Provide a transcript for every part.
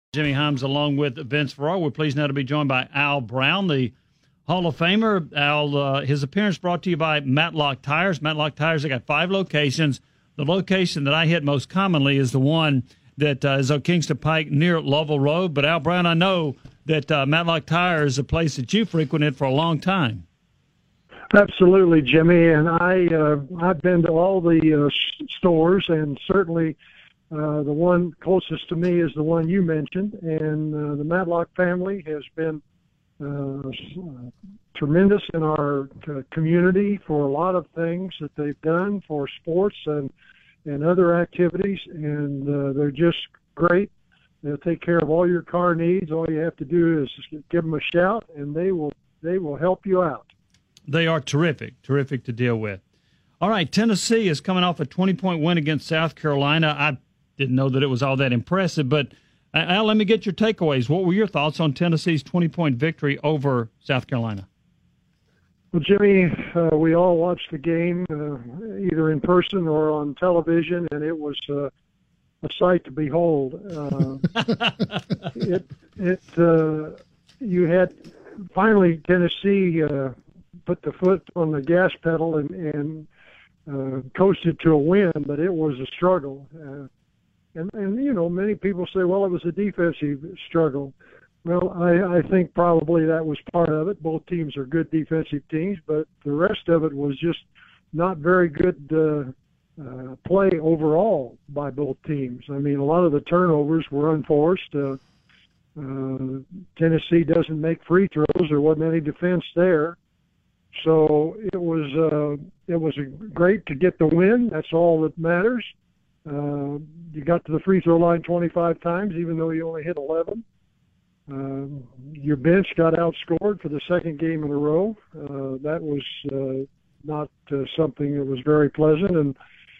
Jimmy Himes along with Vince Ferraro. We're pleased now to be joined by Al Brown, the Hall of Famer. Al, his appearance brought to you by Matlock Tires. Matlock Tires, they got 5 locations. The location that I hit most commonly is the one that is on Kingston Pike near Lovell Road. But Al Brown, I know that Matlock Tires is a place that you frequented for a long time. Absolutely, Jimmy. And I've been to all the stores, and certainly the one closest to me is the one you mentioned. And the Matlock family has been tremendous in our community for a lot of things that they've done for sports and other activities. And they're just great. They'll take care of all your car needs. All you have to do is give them a shout, and they will help you out. They are terrific to deal with. All right, Tennessee is coming off a 20-point win against South Carolina. I didn't know that it was all that impressive, but Al, let me get your takeaways. What were your thoughts on Tennessee's 20-point victory over South Carolina? Well, Jimmy, we all watched the game either in person or on television, and it was a sight to behold. You had finally Tennessee put the foot on the gas pedal and coasted to a win, but it was a struggle. And you know, many people say, well, it was a defensive struggle. Well, I think probably that was part of it. Both teams are good defensive teams, but the rest of it was just not very good play overall by both teams. I mean, a lot of the turnovers were unforced. Tennessee doesn't make free throws. There wasn't any defense there. So it was great to get the win. That's all that matters. You got to the free throw line 25 times, even though you only hit 11. Your bench got outscored for the second game in a row. That was not something that was very pleasant. And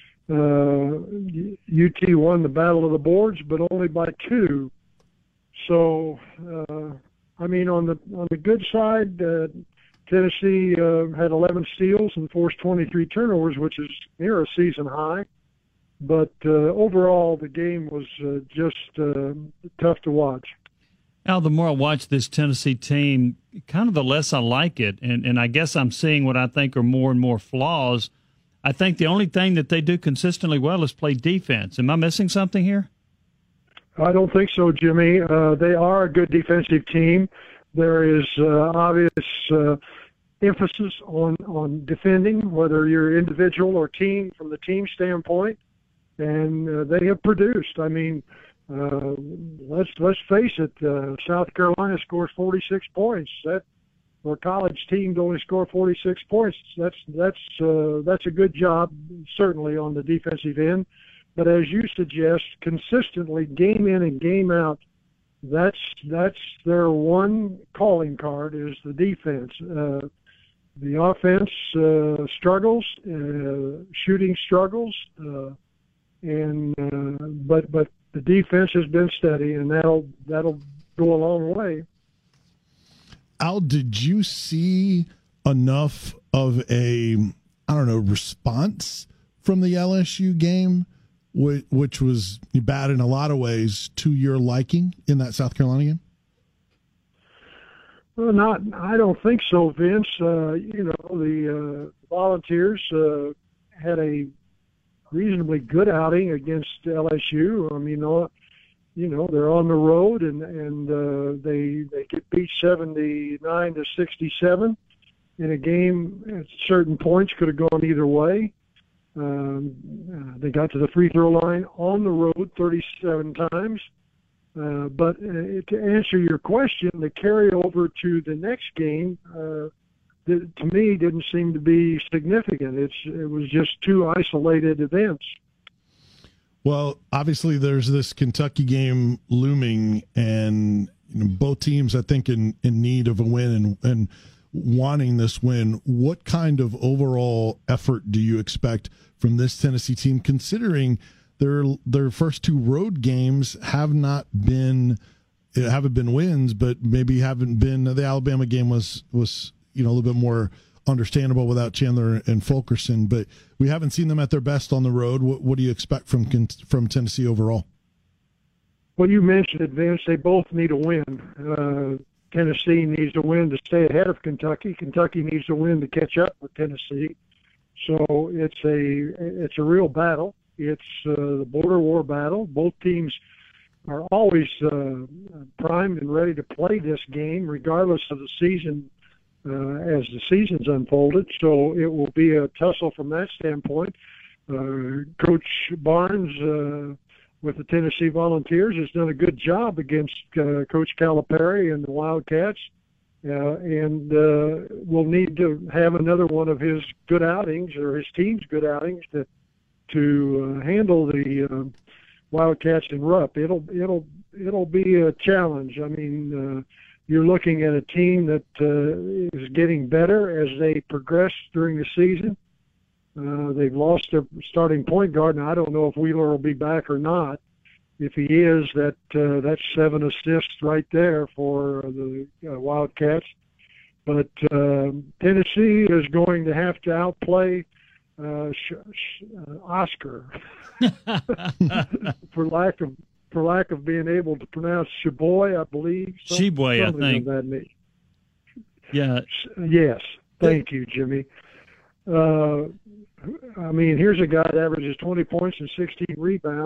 UT won the battle of the boards, but only by 2. So, I mean, on the good side, Tennessee had 11 steals and forced 23 turnovers, which is near a season high. But overall, the game was just tough to watch. Al, the more I watch this Tennessee team, kind of the less I like it. And I guess I'm seeing what I think are more and more flaws. I think the only thing that they do consistently well is play defense. Am I missing something here? I don't think so, Jimmy. They are a good defensive team. There is obvious emphasis on defending, whether you're individual or team, from the team standpoint, and they have produced. I mean, let's face it. South Carolina scores 46 points. That for a college team to only score 46 points, that's a good job, certainly on the defensive end. But as you suggest, consistently, game in and game out, that's their one calling card is the defense. The offense struggles, shooting struggles, but the defense has been steady, and that'll go a long way. Al, did you see enough of a response from the LSU game, which was bad in a lot of ways, to your liking in that South Carolina game? Well, I don't think so, Vince. The Volunteers had a reasonably good outing against LSU. I mean, they're on the road and they get beat 79-67 in a game at certain points could have gone either way. They got to the free throw line on the road 37 times. But to answer your question, the carryover to the next game, to me, didn't seem to be significant. It was just 2 isolated events. Well, obviously, there's this Kentucky game looming, and both teams, I think, in need of a win and wanting this win. What kind of overall effort do you expect from this Tennessee team, considering their first 2 road games haven't been wins, but maybe haven't been? The Alabama game was a little bit more understandable without Chandler and Fulkerson, but we haven't seen them at their best on the road. What do you expect from Tennessee overall? Well, you mentioned it, Vince. They both need a win. Tennessee needs to win to stay ahead of Kentucky. Kentucky needs to win to catch up with Tennessee. So it's a real battle. It's the border war battle. Both teams are always primed and ready to play this game, regardless of the season as the season's unfolded. So it will be a tussle from that standpoint. Coach Barnes with the Tennessee Volunteers has done a good job against Coach Calipari and the Wildcats, and will need to have another one of his good outings or his team's good outings to handle the Wildcats in Rupp. It'll be a challenge. I mean, you're looking at a team that is getting better as they progress during the season. They've lost their starting point guard, and I don't know if Wheeler will be back or not. If he is, that's 7 assists right there for the Wildcats. But Tennessee is going to have to outplay Oscar for lack of being able to pronounce Sheboy, I believe. Sheboy, I think. Of that name. Yeah. Yes. Thank you, Jimmy. I mean, here's a guy that averages 20 points and 16 rebounds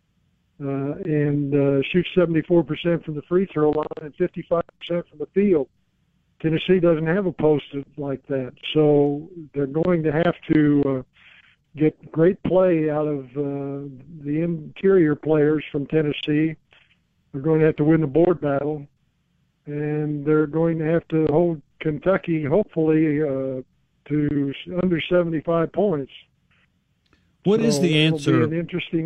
and shoots 74% from the free throw line and 55% from the field. Tennessee doesn't have a post like that, so they're going to have to get great play out of the interior players from Tennessee. They're going to have to win the board battle, and they're going to have to hold Kentucky, hopefully, to under 75 points. What is the answer? It'll be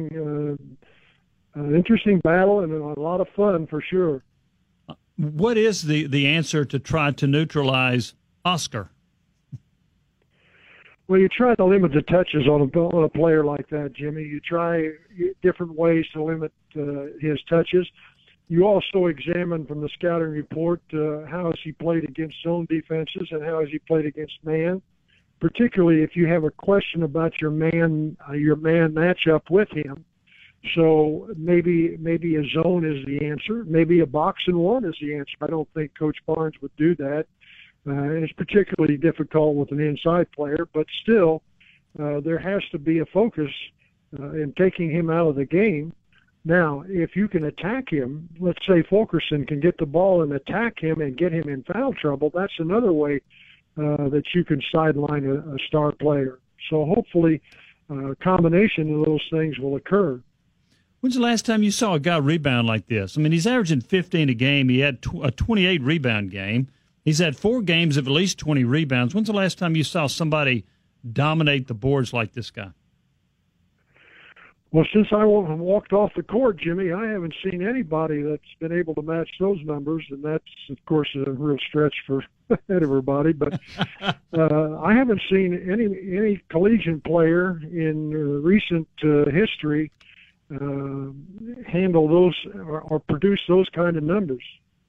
an interesting battle and a lot of fun for sure. What is the answer to try to neutralize Oscar? Well, you try to limit the touches on a player like that, Jimmy. You try different ways to limit his touches. You also examine from the scouting report how has he played against zone defenses and how has he played against man, particularly if you have a question about your man matchup with him. So maybe a zone is the answer. Maybe a box and one is the answer. I don't think Coach Barnes would do that. And it's particularly difficult with an inside player, but still there has to be a focus in taking him out of the game. Now, if you can attack him, let's say Fulkerson can get the ball and attack him and get him in foul trouble, that's another way that you can sideline a star player. So hopefully a combination of those things will occur. When's the last time you saw a guy rebound like this? I mean, he's averaging 15 a game. He had a 28 rebound game. He's had 4 games of at least 20 rebounds. When's the last time you saw somebody dominate the boards like this guy? Well, since I walked off the court, Jimmy, I haven't seen anybody that's been able to match those numbers, and that's, of course, a real stretch for everybody. But I haven't seen any collegiate player in recent history handle those or produce those kind of numbers.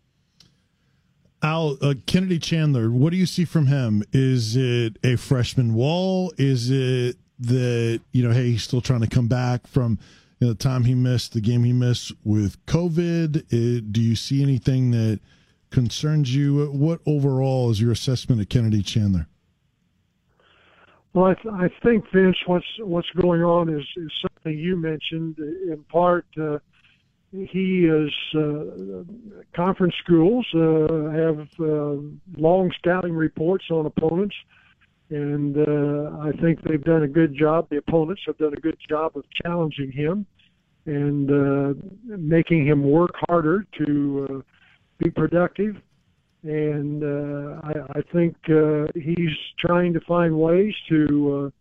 Al, Kennedy Chandler, what do you see from him? Is it a freshman wall? Is it that, hey, he's still trying to come back from the time he missed, the game he missed with COVID? Do you see anything that concerns you? What overall is your assessment of Kennedy Chandler? Well, I think, Vince, what's going on is something you mentioned. In part, he is conference schools have long scouting reports on opponents, and I think they've done a good job. The opponents have done a good job of challenging him and making him work harder to be productive. And I think he's trying to find ways to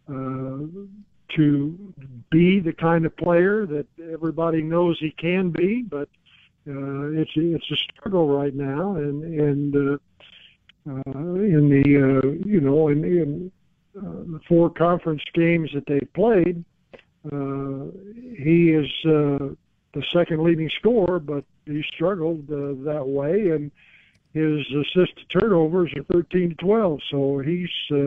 be the kind of player that everybody knows he can be, but it's a struggle right now. And in the 4 conference games that they've played, he is the second leading scorer, but he struggled that way, and his assist to turnovers are 13-12. So he's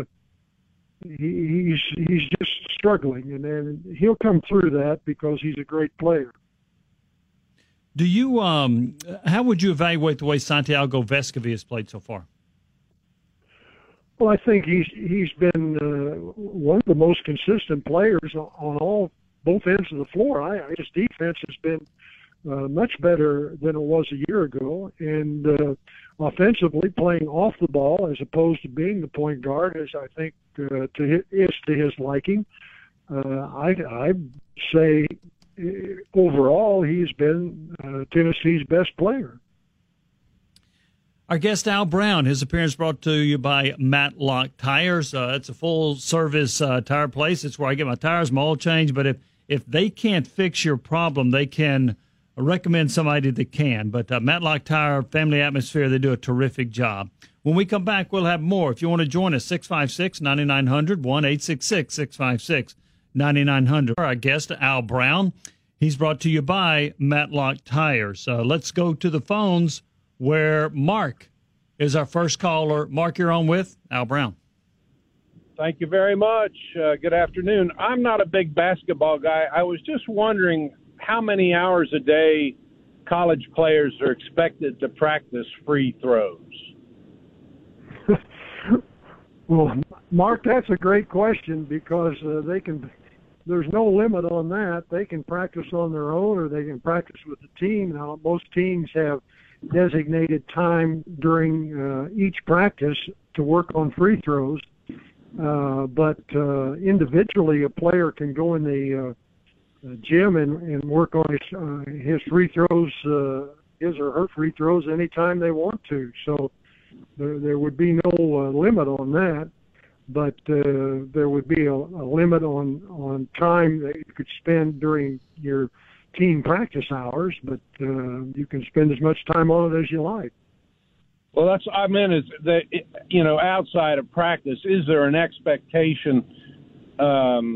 just struggling, and then he'll come through that because he's a great player. Do you how would you evaluate the way Santiago Vescovi has played so far? Well, I think he's been one of the most consistent players on both ends of the floor. His defense has been much better than it was a year ago, and offensively playing off the ball as opposed to being the point guard is, I think, to his liking. I say overall he's been Tennessee's best player. Our guest, Al Brown, his appearance brought to you by Matlock Tires. It's a full-service tire place. It's where I get my tires, my oil change. But if they can't fix your problem, they can recommend somebody that can. But Matlock Tire, family atmosphere, they do a terrific job. When we come back, we'll have more. If you want to join us, 656-9900, 1-866-656-9900. Our guest, Al Brown, he's brought to you by Matlock Tires. Let's go to the phones where Mark is our first caller. Mark, you're on with Al Brown. Thank you very much. Good afternoon. I'm not a big basketball guy. I was just wondering how many hours a day college players are expected to practice free throws. Well, Mark, that's a great question because there's no limit on that. They can practice on their own or they can practice with the team. Now, most teams have designated time during each practice to work on free throws. But individually, a player can go in the gym and work on his free throws, his or her free throws anytime they want to. So there would be no limit on that. But there would be a limit on time that you could spend during your team practice hours, but you can spend as much time on it as you like. Well, that's what I meant is that, outside of practice, is there an expectation? I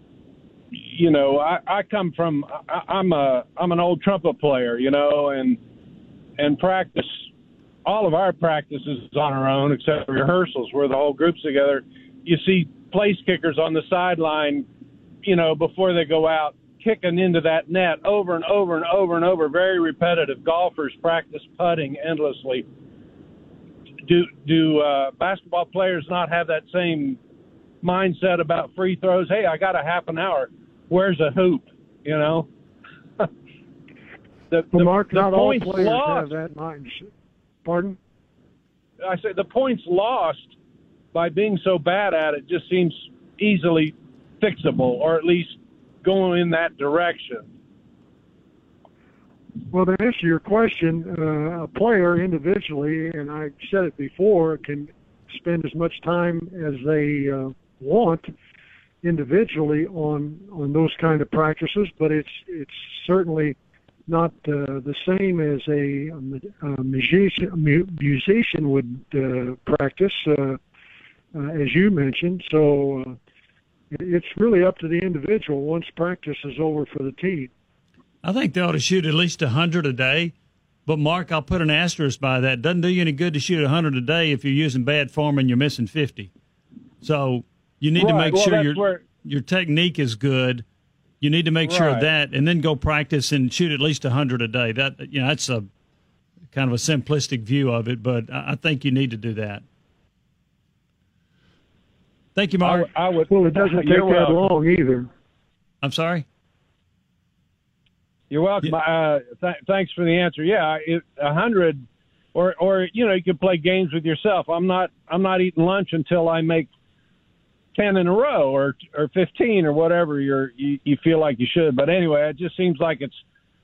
come from, I'm an old trumpet player, and practice, all of our practice is on our own except for rehearsals where the whole group's together. You see place kickers on the sideline, before they go out, kicking into that net over and over and over and over, very repetitive. Golfers practice putting endlessly. Do basketball players not have that same mindset about free throws? Hey, I got a half an hour. Where's a hoop? Mark, not all points players lost. have that mindset. Pardon? I say the points lost by being so bad at it just seems easily fixable, or at least going in that direction. Well, to answer your question, a player individually, and I said it before, can spend as much time as they want individually on those kind of practices, but it's certainly not the same as a musician would practice, as you mentioned. So it's really up to the individual once practice is over for the team. I think they ought to shoot at least 100 a day. But, Mark, I'll put an asterisk by that. It doesn't do you any good to shoot 100 a day if you're using bad form and you're missing 50. So you need to make sure your technique is good. You need to make sure of that, and then go practice and shoot at least 100 a day. That's a kind of a simplistic view of it, but I think you need to do that. Thank you, Mark. Well, it doesn't take that long either. I'm sorry? You're welcome. Thanks for the answer. Yeah, 100, or you can play games with yourself. I'm not eating lunch until I make 10 in a row or 15 or whatever you feel like you should. But anyway, it just seems like it's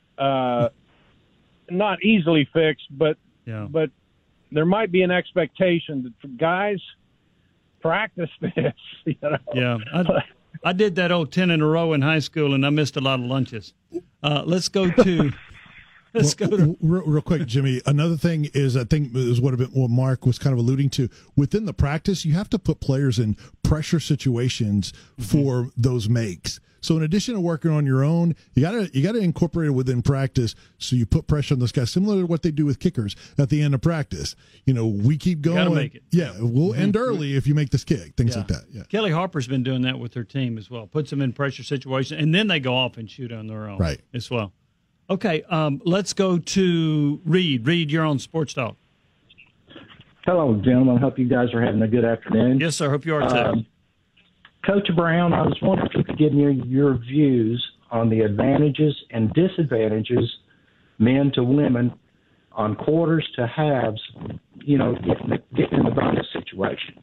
not easily fixed, but there might be an expectation that guys practice this. Yeah, I did that old 10 in a row in high school, and I missed a lot of lunches. Let's go to. Real quick, Jimmy. Another thing is, I think is what Mark was kind of alluding to. Within the practice, you have to put players in pressure situations for those makes. So in addition to working on your own, you gotta incorporate it within practice. So you put pressure on those guys, similar to what they do with kickers at the end of practice. We keep going. You gotta make it. Yeah, we'll end early if you make this kick. Things like that. Yeah. Kelly Harper's been doing that with her team as well. Puts them in pressure situations, and then they go off and shoot on their own. Right. As well. Okay, let's go to Reed. Reed, you're on Sports Talk. Hello, gentlemen. Hope you guys are having a good afternoon. Yes, sir. Hope you are too. Coach Brown, I was wondering if you could give me your views on the advantages and disadvantages, men to women, on quarters to halves, getting in the bonus situation.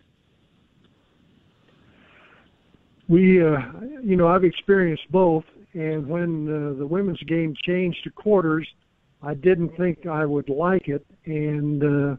I've experienced both, and when the women's game changed to quarters, I didn't think I would like it, and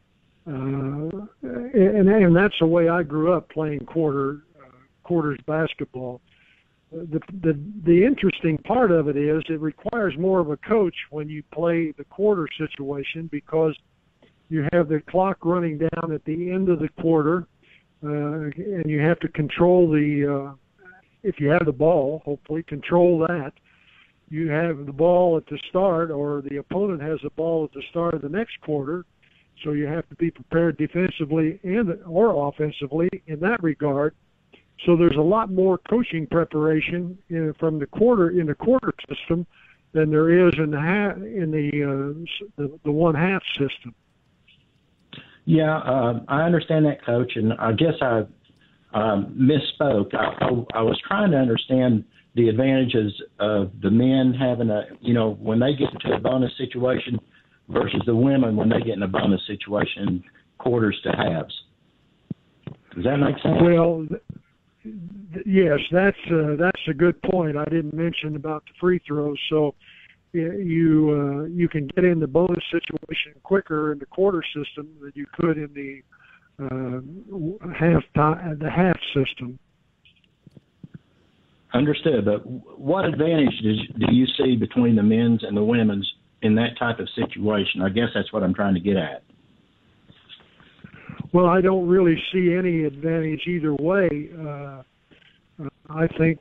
that's the way I grew up playing quarters basketball. The interesting part of it is it requires more of a coach when you play the quarter situation, because you have the clock running down at the end of the quarter, and you have to control if you have the ball, hopefully control that. You have the ball at the start, or the opponent has the ball at the start of the next quarter, so you have to be prepared defensively or offensively in that regard. So there's a lot more coaching preparation from the quarter system than there is in the one half system. Yeah, I understand that, Coach, and I guess I misspoke. I was trying to understand the advantages of the men having when they get into a bonus situation versus the women when they get in a bonus situation, quarters to halves. Does that make sense? Well, yes, that's a good point. I didn't mention about the free throws. So you can get in the bonus situation quicker in the quarter system than you could in the half system. Understood. But what advantage do you see between the men's and the women's in that type of situation? I guess that's what I'm trying to get at. Well, I don't really see any advantage either way. I think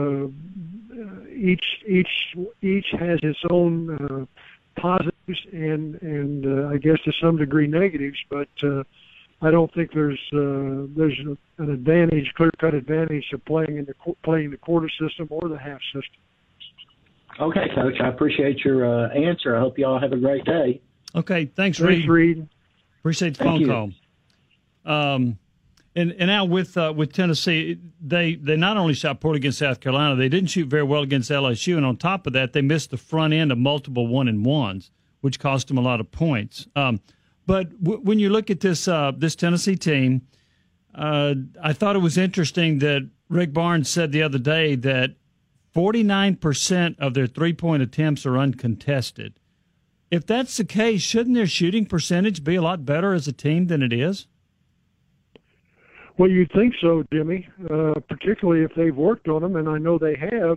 each has its own positives and I guess to some degree negatives, but I don't think there's an advantage, clear-cut advantage of playing the quarter system or the half system. Okay, Coach, I appreciate your answer. I hope you all have a great day. Okay, thanks, Reed. Thanks, Reed. Appreciate the phone call. And now with Tennessee, they not only shot poorly against South Carolina, they didn't shoot very well against LSU, and on top of that, they missed the front end of multiple 1-and-1s, which cost them a lot of points. But when you look at this Tennessee team, I thought it was interesting that Rick Barnes said the other day that 49% of their three-point attempts are uncontested. If that's the case, shouldn't their shooting percentage be a lot better as a team than it is? Well, you'd think so, Jimmy, particularly if they've worked on them, and I know they have,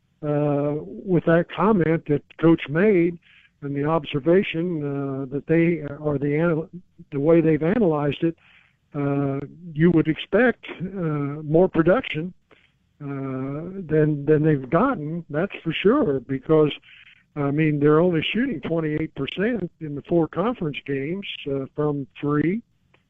with that comment that Coach made and the observation that they are the way they've analyzed it, you would expect more production than they've gotten, that's for sure, because, I mean, they're only shooting 28% in the 4 conference games from 3.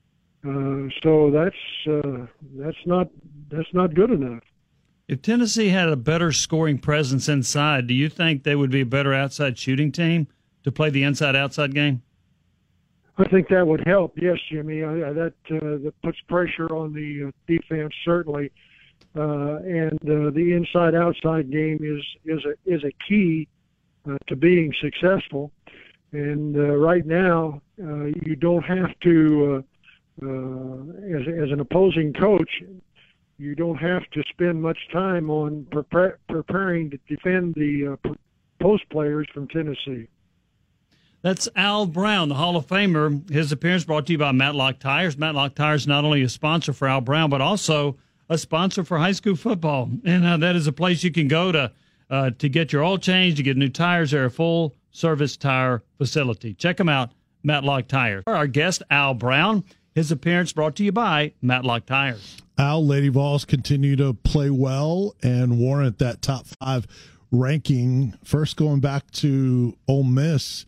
So that's not good enough. If Tennessee had a better scoring presence inside, do you think they would be a better outside shooting team to play the inside-outside game? I think that would help. Yes, Jimmy. That puts pressure on the defense certainly, and the inside-outside game is a key to being successful. And right now, you don't have to. As an opposing coach, you don't have to spend much time on preparing to defend the post players from Tennessee. That's Al Brown, the Hall of Famer. His appearance brought to you by Matlock Tires. Matlock Tires is not only a sponsor for Al Brown, but also a sponsor for high school football. And that is a place you can go to get your oil changed, to get new tires. They're a full-service tire facility. Check them out, Matlock Tires. Our guest, Al Brown. His appearance brought to you by Matlock Tires. Al, Lady Vols continue to play well and warrant that top 5 ranking. First, going back to Ole Miss,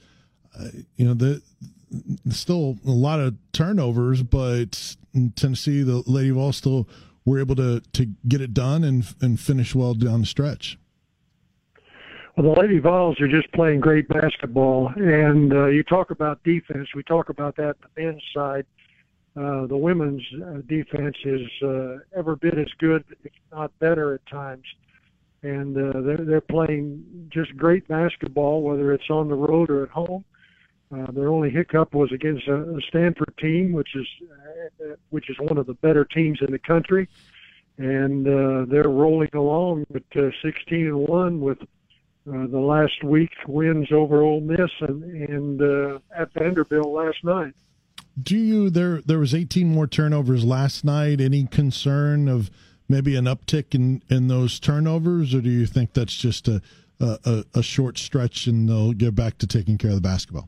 still a lot of turnovers, but in Tennessee, the Lady Vols still were able to get it done and finish well down the stretch. Well, the Lady Vols are just playing great basketball, and you talk about defense. We talk about that on the men's side. The women's defense is every bit as good, if not better at times. And they're playing just great basketball, whether it's on the road or at home. Their only hiccup was against a Stanford team, which is one of the better teams in the country, and they're rolling along at 16-1 with the last week wins over Ole Miss and at Vanderbilt last night. There was 18 more turnovers last night. Any concern of maybe an uptick in those turnovers, or do you think that's just a short stretch and they'll get back to taking care of the basketball?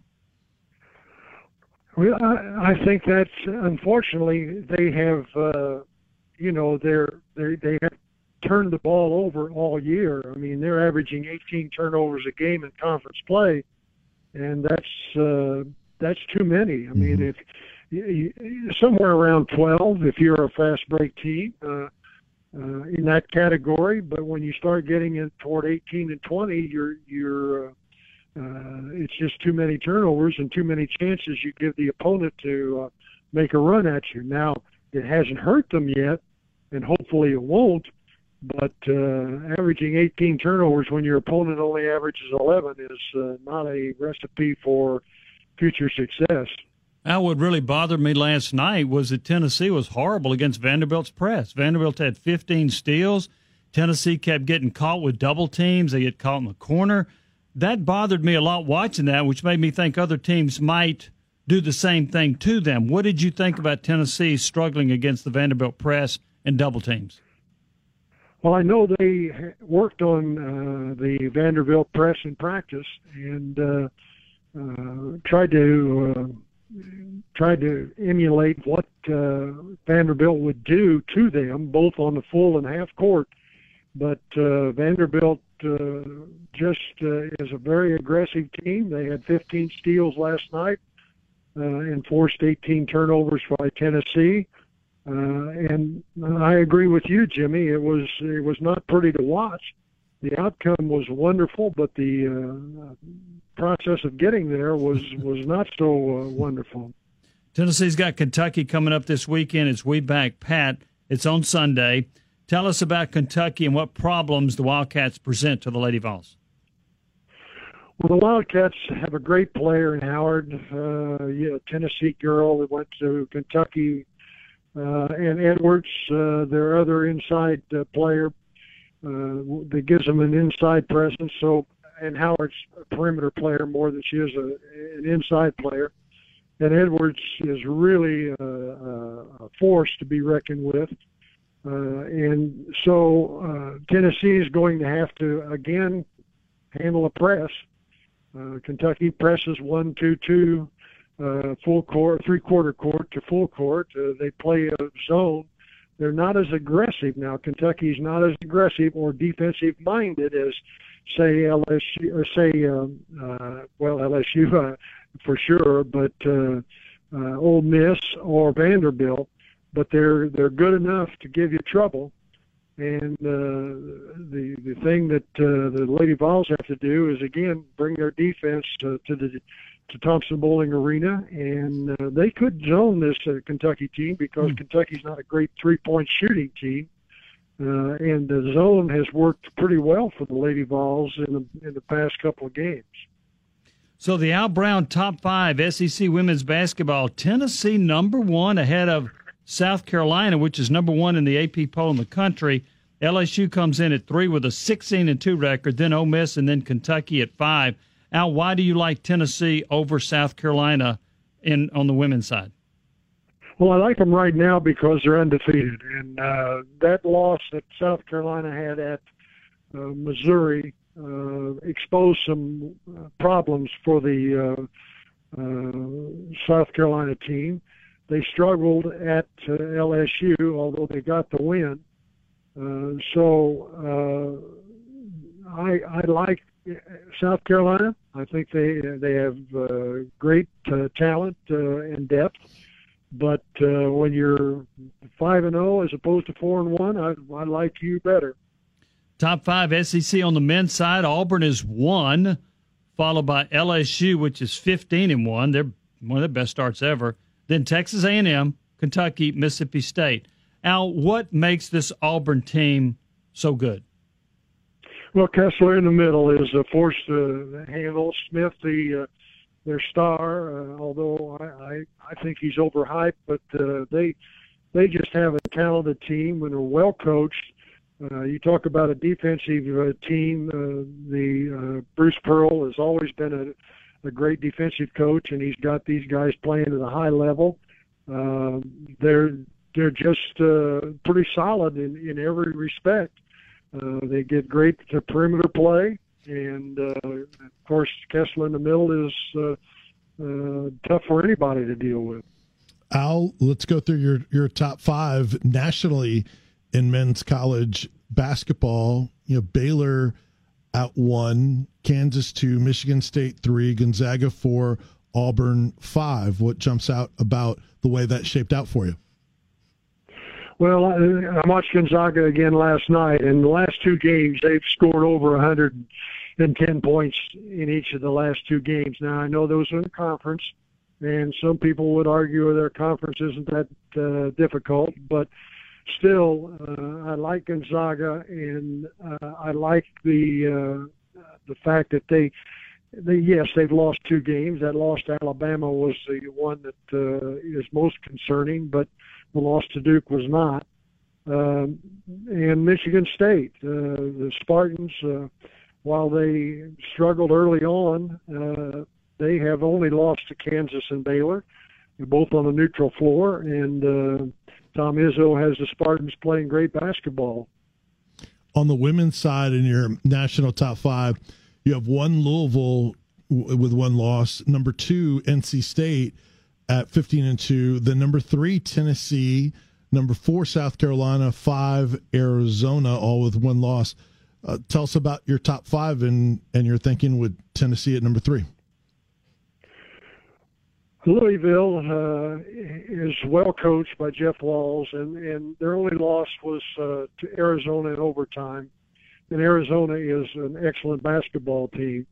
Well, I think that's unfortunately they have they have turned the ball over all year. I mean, they're averaging 18 turnovers a game in conference play, and that's too many. I mean, if somewhere around 12, if you're a fast break team in that category, but when you start getting in toward 18 and 20, it's just too many turnovers and too many chances you give the opponent to make a run at you. Now, it hasn't hurt them yet, and hopefully it won't, but averaging 18 turnovers when your opponent only averages 11 is not a recipe for future success. Now, what really bothered me last night was that Tennessee was horrible against Vanderbilt's press. Vanderbilt had 15 steals. Tennessee kept getting caught with double teams. They get caught in the corner. That bothered me a lot watching that, which made me think other teams might do the same thing to them. What did you think about Tennessee struggling against the Vanderbilt press and double teams? Well, I know they worked on the Vanderbilt press in practice and tried to emulate what Vanderbilt would do to them, both on the full and half court. But Vanderbilt just is a very aggressive team. They had 15 steals last night and forced 18 turnovers by Tennessee. And I agree with you, Jimmy. It was not pretty to watch. The outcome was wonderful, but the process of getting there was not so wonderful. Tennessee's got Kentucky coming up this weekend. It's We Back Pat. It's on Sunday. Tell us about Kentucky and what problems the Wildcats present to the Lady Vols. Well, the Wildcats have a great player in Howard, a Tennessee girl that went to Kentucky, and Edwards, their other inside player that gives them an inside presence. So, and Howard's a perimeter player more than she is an inside player. And Edwards is really a force to be reckoned with. And so Tennessee is going to have to, again, handle a press. Kentucky presses 1-2-2, full court, three-quarter court to full court. They play a zone. They're not as aggressive now. Kentucky's not as aggressive or defensive-minded as, say, LSU, or say, LSU for sure, but Ole Miss or Vanderbilt. But they're good enough to give you trouble. And the thing that the Lady Vols have to do is, again, bring their defense to Thompson-Boling Arena, and they could zone this Kentucky team because Kentucky's not a great three-point shooting team, and the zone has worked pretty well for the Lady Vols in the past couple of games. So the Al Brown top 5 SEC women's basketball, Tennessee number 1 ahead of South Carolina, which is number 1 in the AP poll in the country. LSU comes in at 3 with a 16-2 record, then Ole Miss, and then Kentucky at 5. Al, why do you like Tennessee over South Carolina on the women's side? Well, I like them right now because they're undefeated, and that loss that South Carolina had at Missouri exposed some problems for the South Carolina team. They struggled at LSU, although they got the win. I like South Carolina. I think they have great talent and depth. But when you're 5-0 as opposed to 4-1, I like you better. Top 5 SEC on the men's side. Auburn is 1, followed by LSU, which is 15-1. They're one of the best starts ever. Then Texas A&M, Kentucky, Mississippi State. Al, what makes this Auburn team so good? Well, Kessler in the middle is a force to handle. Smith, their star, although I think he's overhyped, but they just have a talented team and are well coached. You talk about a defensive team. Bruce Pearl has always been a great defensive coach, and he's got these guys playing at a high level. They're just pretty solid in every respect. They get great perimeter play, and of course Kessler in the middle is tough for anybody to deal with. Al, let's go through your top 5 nationally in men's college basketball. Baylor at 1, Kansas 2, Michigan State 3, Gonzaga 4, Auburn 5. What jumps out about the way that shaped out for you? Well, I watched Gonzaga again last night, and the last 2 games they've scored over 110 points in each of the last 2 games. Now, I know those are in the conference, and some people would argue their conference isn't that difficult, but still, I like Gonzaga, and I like the fact that they've lost 2 games. That loss to Alabama was the one that is most concerning, but the loss to Duke was not. And Michigan State, the Spartans, while they struggled early on, they have only lost to Kansas and Baylor. They're both on a neutral floor, and Tom Izzo has the Spartans playing great basketball. On the women's side, in your national top 5, you have 1 Louisville with 1 loss, number 2 NC State at 15-2, then number 3 Tennessee, number 4 South Carolina, 5 Arizona, all with 1 loss. Tell us about your top 5 and your thinking with Tennessee at number 3. Louisville is well coached by Jeff Walls, and their only loss was to Arizona in overtime. And Arizona is an excellent basketball team.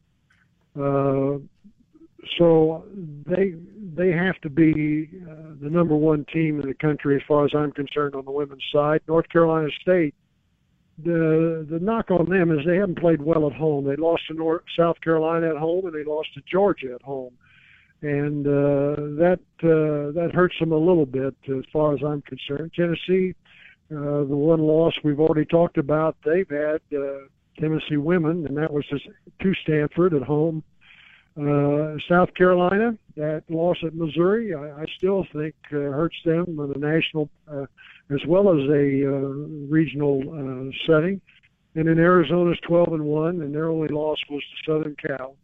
So they have to be the number 1 team in the country as far as I'm concerned on the women's side. North Carolina State, the knock on them is they haven't played well at home. They lost to South Carolina at home, and they lost to Georgia at home. And that hurts them a little bit as far as I'm concerned. Tennessee, the 1 loss we've already talked about, they've had Tennessee women, and that was just to Stanford at home. South Carolina, that loss at Missouri, I still think hurts them in the national as well as a regional setting. And then Arizona's 12-1, and their only loss was to Southern Cal.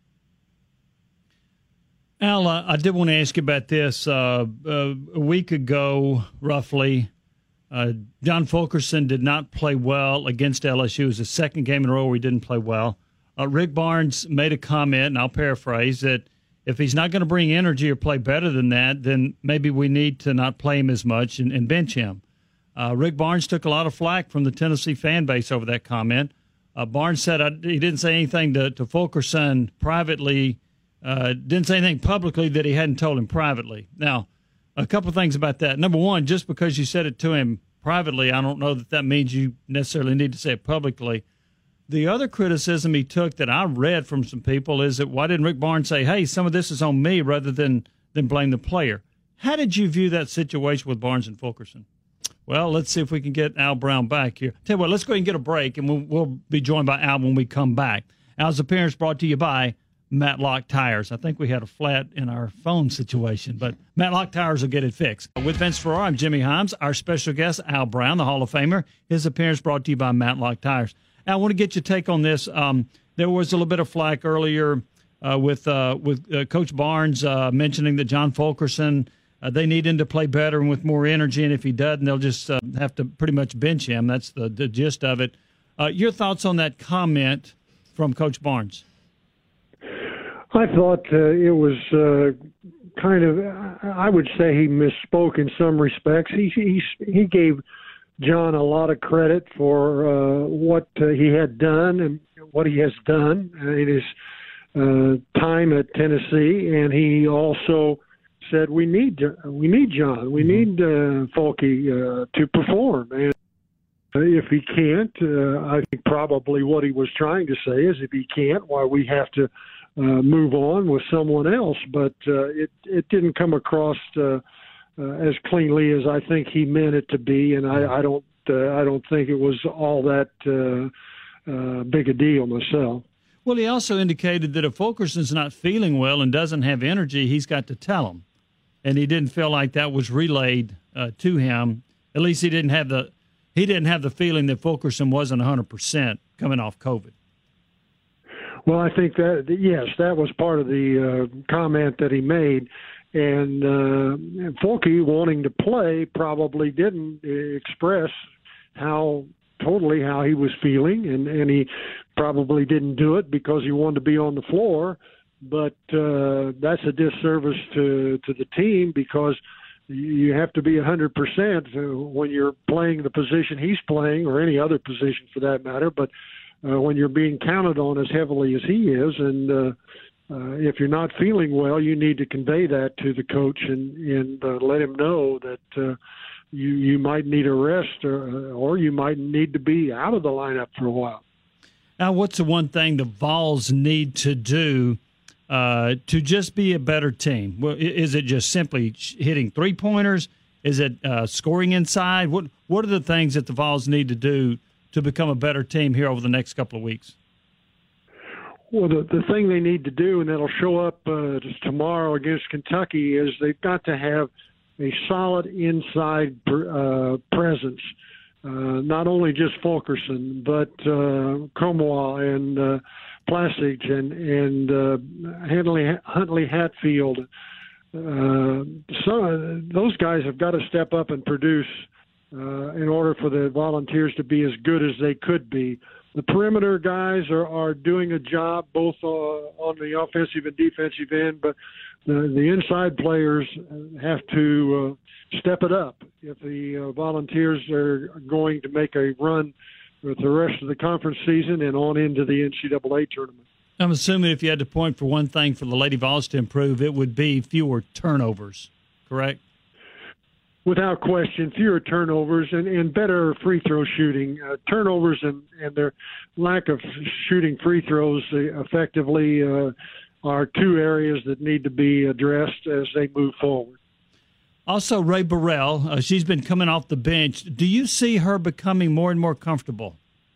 Al, I did want to ask you about this. A week ago, roughly, John Fulkerson did not play well against LSU. It was the 2nd game in a row where he didn't play well. Rick Barnes made a comment, and I'll paraphrase, that if he's not going to bring energy or play better than that, then maybe we need to not play him as much and bench him. Rick Barnes took a lot of flack from the Tennessee fan base over that comment. Barnes said he didn't say anything to Fulkerson privately, didn't say anything publicly that he hadn't told him privately. Now, a couple of things about that. Number 1, just because you said it to him privately, I don't know that means you necessarily need to say it publicly. The other criticism he took that I read from some people is that why didn't Rick Barnes say, hey, some of this is on me rather than blame the player? How did you view that situation with Barnes and Fulkerson? Well, let's see if we can get Al Brown back here. Tell you what, let's go ahead and get a break, and we'll be joined by Al when we come back. Al's Appearance brought to you by Matlock Tires. I think we had a flat in our phone situation, but Matlock Tires will get it fixed. With Vince Ferrara, I'm Jimmy Himes. Our special guest, Al Brown, the Hall of Famer. His appearance brought to you by Matlock Tires. Al, I want to get your take on this. There was a little bit of flack earlier with Coach Barnes mentioning that John Fulkerson, they need him to play better and with more energy, and if he doesn't, they'll just have to pretty much bench him. That's the gist of it. Your thoughts on that comment from Coach Barnes? I thought it was kind of, I would say he misspoke in some respects. He gave John a lot of credit for what he had done and what he has done in his time at Tennessee, and he also said we need John, we need Fulke to perform, and if he can't, I think probably what he was trying to say is if he can't, why we have to move on with someone else. But it didn't come across as cleanly as I think he meant it to be, and I don't think it was all that big a deal myself. Well, he also indicated that if Fulkerson's not feeling well and doesn't have energy, he's got to tell him, and he didn't feel like that was relayed to him. At least he didn't have the feeling that Fulkerson wasn't 100% coming off COVID. Well, I think that, yes, that was part of the comment that he made. And Fulke wanting to play probably didn't express how he was feeling, and he probably didn't do it because he wanted to be on the floor. But that's a disservice to the team because you have to be 100% when you're playing the position he's playing, or any other position for that matter. But when you're being counted on as heavily as he is, and if you're not feeling well, you need to convey that to the coach and let him know that you might need a rest or you might need to be out of the lineup for a while. Now, what's the one thing the Vols need to do to just be a better team? Well, is it just simply hitting three-pointers? Is it scoring inside? What are the things that the Vols need to do to become a better team here over the next couple of weeks? Well, the thing they need to do, and that'll show up just tomorrow against Kentucky, is they've got to have a solid inside presence. Not only just Fulkerson, but Cromwell and Plasage and Huntley Hatfield. So those guys have got to step up and produce in order for the Volunteers to be as good as they could be. The perimeter guys are doing a job both on the offensive and defensive end, but the inside players have to step it up if the Volunteers are going to make a run with the rest of the conference season and on into the NCAA tournament. I'm assuming if you had to point for one thing for the Lady Vols to improve, it would be fewer turnovers, correct? Without question, fewer turnovers and better free throw shooting. Turnovers and their lack of shooting free throws effectively are two areas that need to be addressed as they move forward. Also, Rae Burrell, she's been coming off the bench. Do you see her becoming more and more comfortable?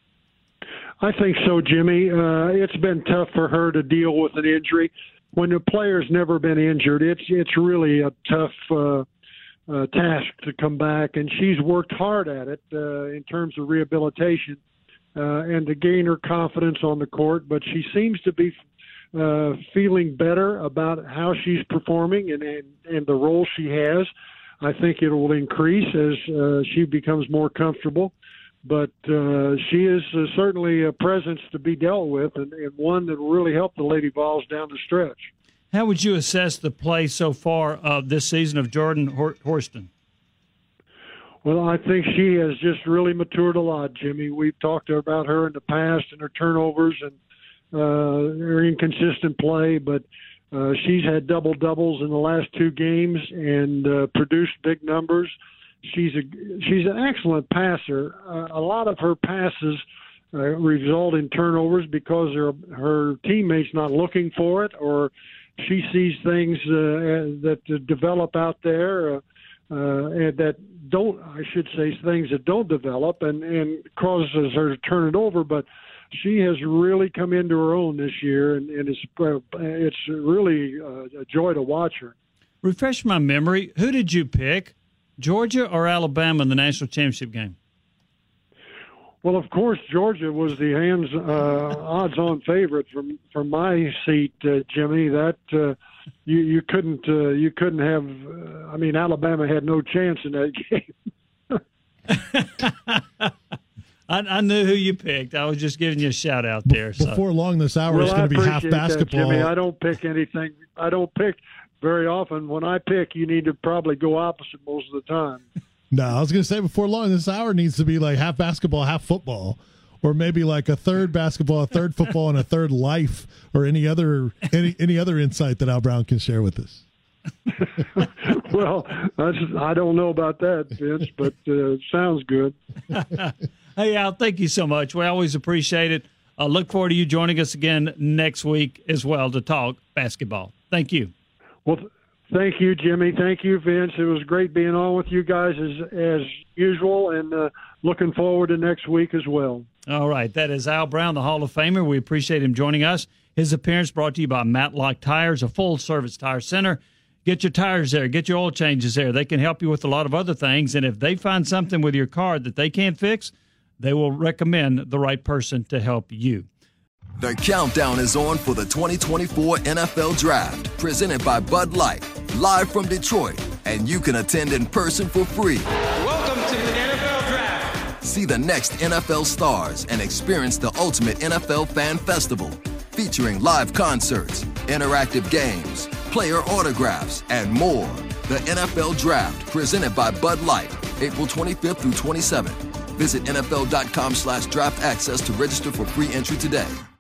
I think so, Jimmy. It's been tough for her to deal with an injury. When a player's never been injured, it's really a tough task to come back, and she's worked hard at it in terms of rehabilitation and to gain her confidence on the court. But she seems to be feeling better about how she's performing and the role she has. I think it will increase as she becomes more comfortable. But she is certainly a presence to be dealt with and one that will really help the Lady Vols down the stretch. How would you assess the play so far of this season of Jordan Horston? Well, I think she has just really matured a lot, Jimmy. We've talked about her in the past and her turnovers and her inconsistent play, but she's had double-doubles in the last two games and produced big numbers. She's an excellent passer. A lot of her passes result in turnovers because her teammates not looking for it, or she sees things that develop out there and that don't, I should say, things that don't develop and causes her to turn it over. But she has really come into her own this year, and it's really a joy to watch her. Refresh my memory. Who did you pick, Georgia or Alabama in the national championship game? Well, of course, Georgia was the odds-on favorite from my seat, Jimmy. That you couldn't have. I mean, Alabama had no chance in that game. I knew who you picked. I was just giving you a shout out there. Before long, this hour is going to be half basketball. Jimmy, I don't pick anything. I don't pick very often. When I pick, you need to probably go opposite most of the time. No, I was going to say before long, this hour needs to be like half basketball, half football, or maybe like a third basketball, a third football, and a third life, or any other insight that Al Brown can share with us. Well, I don't know about that, Vince, but sounds good. Hey, Al, thank you so much. We always appreciate it. I look forward to you joining us again next week as well to talk basketball. Thank you. Well, thank you, Jimmy. Thank you, Vince. It was great being on with you guys as usual, and looking forward to next week as well. All right. That is Al Brown, the Hall of Famer. We appreciate him joining us. His appearance brought to you by Matlock Tires, a full-service tire center. Get your tires there. Get your oil changes there. They can help you with a lot of other things. And if they find something with your car that they can't fix, they will recommend the right person to help you. The countdown is on for the 2024 NFL Draft, presented by Bud Light, live from Detroit, and you can attend in person for free. Welcome to the NFL Draft. See the next NFL stars and experience the ultimate NFL fan festival, featuring live concerts, interactive games, player autographs, and more. The NFL Draft, presented by Bud Light, April 25th through 27th. Visit NFL.com/draft access to register for free entry today.